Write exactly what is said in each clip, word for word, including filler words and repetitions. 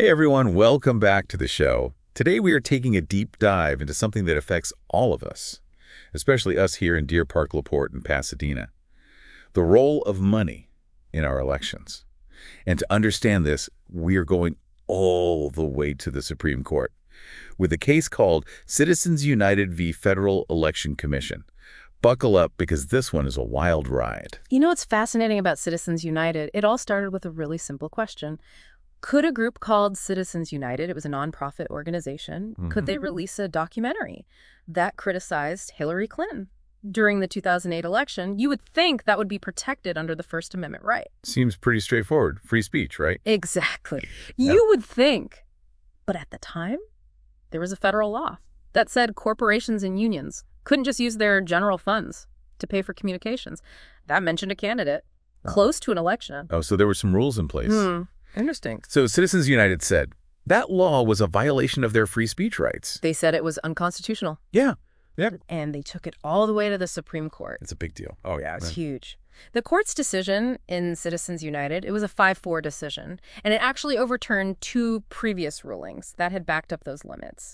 Hey everyone, welcome back to the show. Today we are taking a deep dive into something that affects all of us, especially us here in Deer Park, LaPorte, and Pasadena. The role of money in our elections. And to understand this, we are going all the way to the Supreme Court with a case called Citizens United v. Federal Election Commission. Buckle up because this one is a wild ride. You know what's fascinating about Citizens United? It all started with a really simple question. Could a group called Citizens United, it was a nonprofit organization, mm-hmm. could they release a documentary that criticized Hillary Clinton during the two thousand eight election? You would think that would be protected under the First Amendment right. Seems pretty straightforward. Free speech, right? Exactly. Yeah. You would think. But at the time, there was a federal law that said corporations and unions couldn't just use their general funds to pay for communications. That mentioned a candidate oh. close to an election. Oh, so there were some rules in place. Hmm. Interesting. So Citizens United said that law was a violation of their free speech rights. They said it was unconstitutional. Yeah. Yeah. And they took it all the way to the Supreme Court. It's a big deal. Oh, yeah. It's right. huge. The court's decision in Citizens United, it was a five four decision, and it actually overturned two previous rulings that had backed up those limits.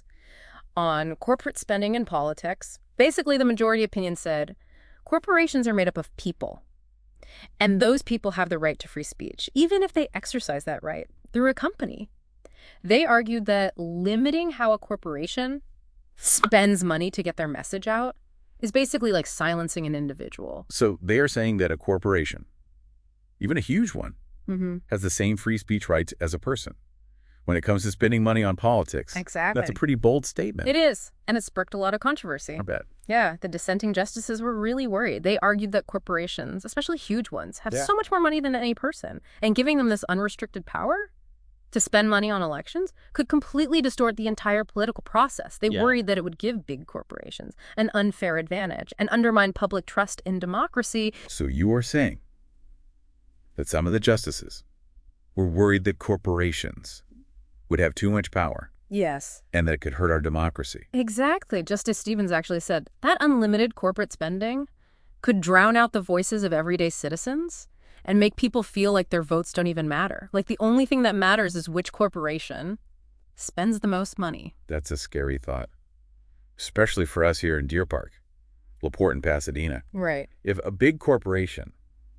On corporate spending and politics, basically the majority opinion said, corporations are made up of people. And those people have the right to free speech, even if they exercise that right through a company. They argued that limiting how a corporation spends money to get their message out is basically like silencing an individual. So they are saying that a corporation, even a huge one, mm-hmm. has the same free speech rights as a person. When it comes to spending money on politics, exactly. That's a pretty bold statement. It is, and it sparked a lot of controversy. I bet. Yeah, the dissenting justices were really worried. They argued that corporations, especially huge ones, have yeah. so much more money than any person, and giving them this unrestricted power to spend money on elections could completely distort the entire political process. They yeah. worried that it would give big corporations an unfair advantage and undermine public trust in democracy. So you are saying that some of the justices were worried that corporations would have too much power. Yes. And that it could hurt our democracy. Exactly. Justice Stevens actually said that unlimited corporate spending could drown out the voices of everyday citizens and make people feel like their votes don't even matter. Like the only thing that matters is which corporation spends the most money. That's a scary thought, especially for us here in Deer Park, LaPorte, and Pasadena. Right. If a big corporation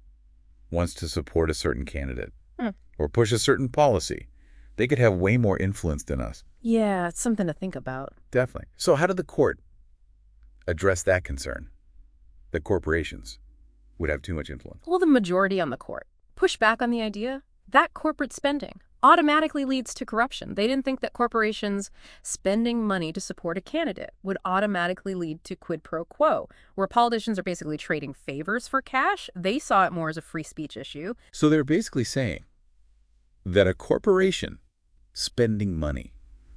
wants to support a certain candidate hmm. or push a certain policy, they could have way more influence than us. Yeah, it's something to think about. Definitely. So how did the court address that concern, that corporations would have too much influence? Well, the majority on the court pushed back on the idea that corporate spending automatically leads to corruption. They didn't think that corporations spending money to support a candidate would automatically lead to quid pro quo, where politicians are basically trading favors for cash. They saw it more as a free speech issue. So they're basically saying that a corporation spending money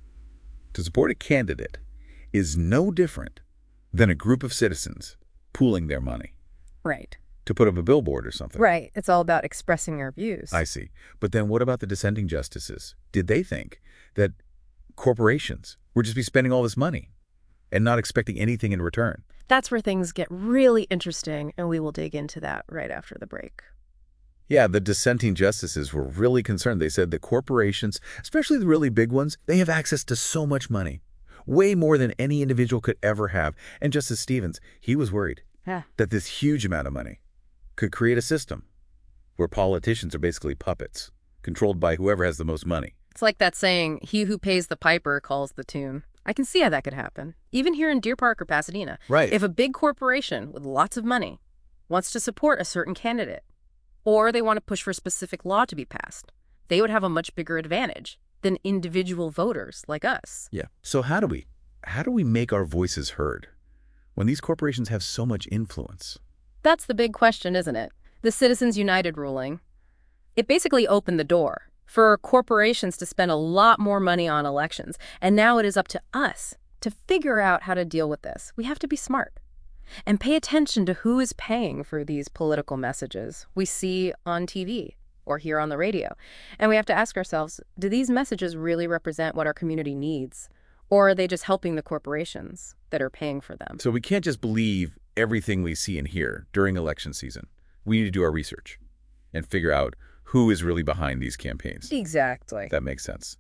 to support a candidate is no different than a group of citizens pooling their money. Right. To put up a billboard or something. Right. It's all about expressing your views. I see. But then what about the dissenting justices? Did they think that corporations would just be spending all this money and not expecting anything in return? That's where things get really interesting, and we will dig into that right after the break. Yeah, the dissenting justices were really concerned. They said that corporations, especially the really big ones, they have access to so much money, way more than any individual could ever have. And Justice Stevens, he was worried yeah. that this huge amount of money could create a system where politicians are basically puppets, controlled by whoever has the most money. It's like that saying, he who pays the piper calls the tune. I can see how that could happen, even here in Deer Park or Pasadena. Right. If a big corporation with lots of money wants to support a certain candidate, or they want to push for a specific law to be passed, they would have a much bigger advantage than individual voters like us. Yeah. So how do we, how do we make our voices heard when these corporations have so much influence? That's the big question, isn't it? The Citizens United ruling, it basically opened the door for corporations to spend a lot more money on elections. And now it is up to us to figure out how to deal with this. We have to be smart and pay attention to who is paying for these political messages we see on T V or hear on the radio. And we have to ask ourselves, do these messages really represent what our community needs? Or are they just helping the corporations that are paying for them? So we can't just believe everything we see and hear during election season. We need to do our research and figure out who is really behind these campaigns. Exactly. That makes sense.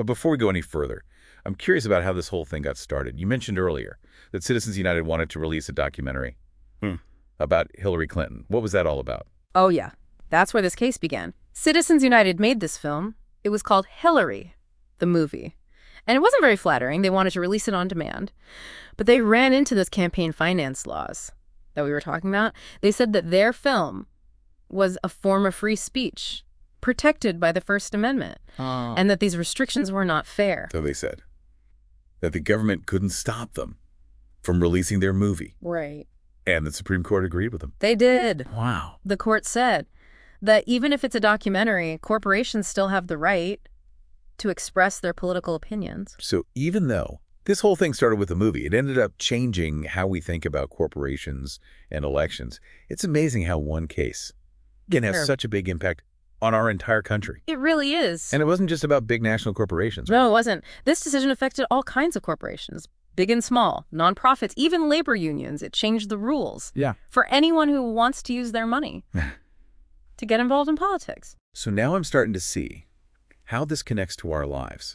But before we go any further, I'm curious about how this whole thing got started. You mentioned earlier that Citizens United wanted to release a documentary Hmm. about Hillary Clinton. What was that all about? Oh, yeah. That's where this case began. Citizens United made this film. It was called Hillary, the movie. And it wasn't very flattering. They wanted to release it on demand. But they ran into those campaign finance laws that we were talking about. They said that their film was a form of free speech protected by the First Amendment, Oh. and that these restrictions were not fair. So they said that the government couldn't stop them from releasing their movie. Right. And the Supreme Court agreed with them. They did. Wow. The court said that even if it's a documentary, corporations still have the right to express their political opinions. So even though this whole thing started with a movie, it ended up changing how we think about corporations and elections. It's amazing how one case can have Sure. such a big impact on our entire country. It really is. And it wasn't just about big national corporations. No, it wasn't. This decision affected all kinds of corporations, big and small, nonprofits, even labor unions. It changed the rules Yeah. for anyone who wants to use their money to get involved in politics. So now I'm starting to see how this connects to our lives.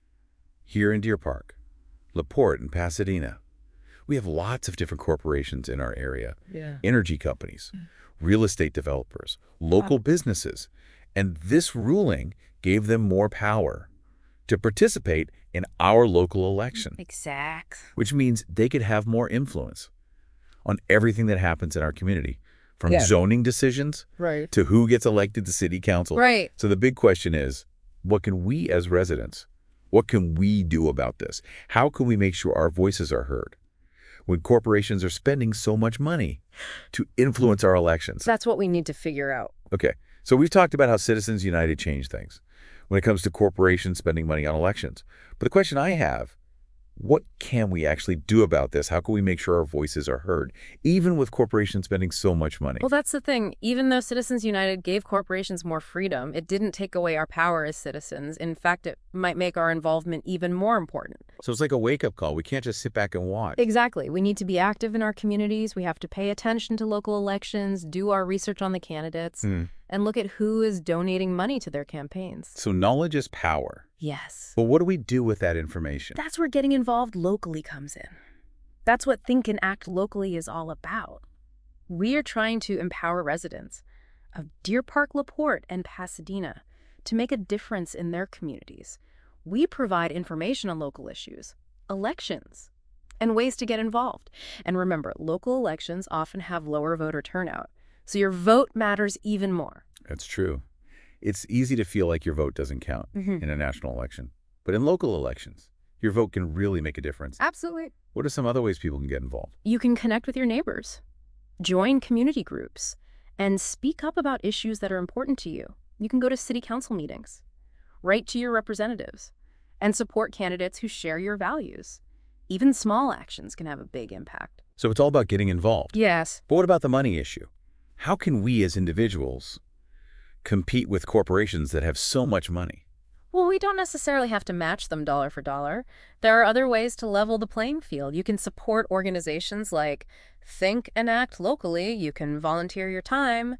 Here in Deer Park, LaPorte, and Pasadena, we have lots of different corporations in our area. Yeah. Energy companies, real estate developers, local businesses. And this ruling gave them more power to participate in our local election, Exact. which means they could have more influence on everything that happens in our community, from Yeah. zoning decisions Right. to who gets elected to city council. Right. So the big question is, what can we as residents, what can we do about this? How can we make sure our voices are heard when corporations are spending so much money to influence our elections? That's what we need to figure out. Okay, so we've talked about how Citizens United changed things when it comes to corporations spending money on elections. But the question I have, what can we actually do about this? How can we make sure our voices are heard, even with corporations spending so much money? Well, that's the thing. Even though Citizens United gave corporations more freedom, it didn't take away our power as citizens. In fact, it might make our involvement even more important. So it's like a wake-up call. We can't just sit back and watch. Exactly. We need to be active in our communities. We have to pay attention to local elections, do our research on the candidates, Hmm. and look at who is donating money to their campaigns. So knowledge is power. Yes. But what do we do with that information? That's where getting involved locally comes in. That's what Think and Act Locally is all about. We are trying to empower residents of Deer Park, LaPorte, and Pasadena to make a difference in their communities. We provide information on local issues, elections, and ways to get involved. And remember, local elections often have lower voter turnout, so your vote matters even more. That's true. It's easy to feel like your vote doesn't count Mhm. in a national election. But in local elections, your vote can really make a difference. Absolutely. What are some other ways people can get involved? You can connect with your neighbors, join community groups, and speak up about issues that are important to you. You can go to city council meetings, write to your representatives, and support candidates who share your values. Even small actions can have a big impact. So it's all about getting involved. Yes. But what about the money issue? How can we as individuals compete with corporations that have so much money? Well, we don't necessarily have to match them dollar for dollar. There are other ways to level the playing field. You can support organizations like Think and Act Locally. You can volunteer your time,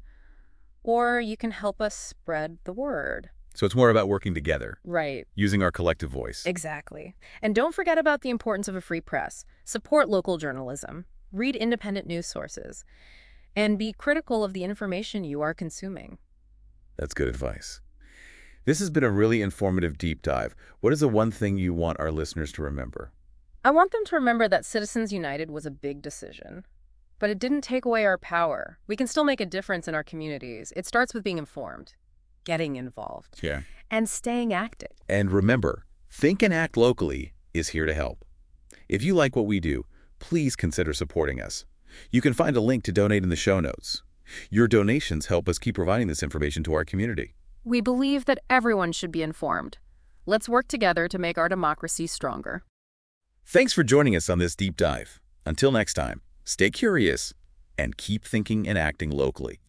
or you can help us spread the word. So it's more about working together, Right. using our collective voice. Exactly. And don't forget about the importance of a free press. Support local journalism. Read independent news sources. And be critical of the information you are consuming. That's good advice. This has been a really informative deep dive. What is the one thing you want our listeners to remember? I want them to remember that Citizens United was a big decision. But it didn't take away our power. We can still make a difference in our communities. It starts with being informed, getting involved, Yeah. and staying active. And remember, Think and Act Locally is here to help. If you like what we do, please consider supporting us. You can find a link to donate in the show notes. Your donations help us keep providing this information to our community. We believe that everyone should be informed. Let's work together to make our democracy stronger. Thanks for joining us on this deep dive. Until next time, stay curious and keep thinking and acting locally.